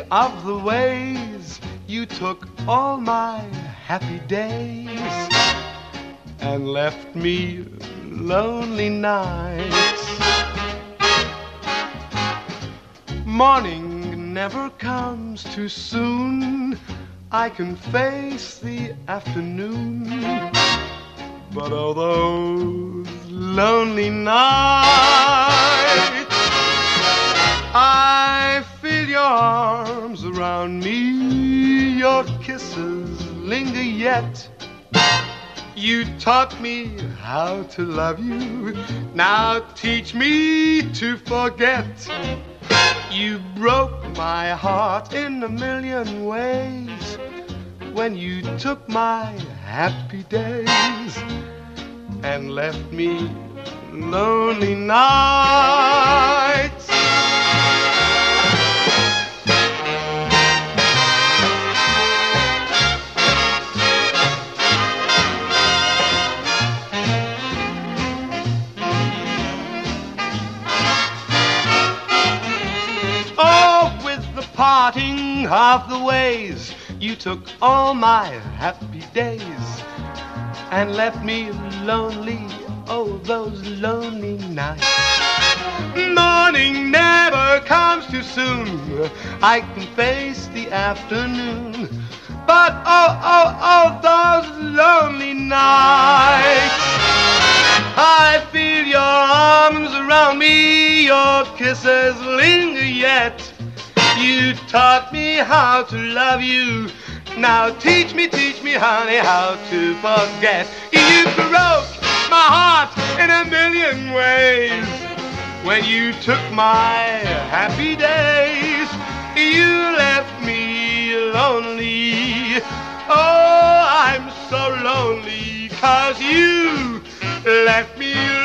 of the ways you took all my happy days and left me lonely nights. Morning never comes too soon, I can face the afternoon, but all those lonely nights, I feel your arms around me, your kisses linger yet. You taught me how to love you, now teach me to forget. You broke my heart in a million ways when you took my happy days and left me lonely nights. Oh, with the parting of the ways, you took all my happy days and left me lonely, oh, those lonely nights. Morning never comes too soon, I can face the afternoon, but oh, those lonely nights, I feel your arms around me, your kisses linger yet. You taught me how to love you, now teach me, honey, how to forget. You broke my heart in a million ways when you took my happy days. You left me lonely, oh, I'm so lonely, 'cause you left me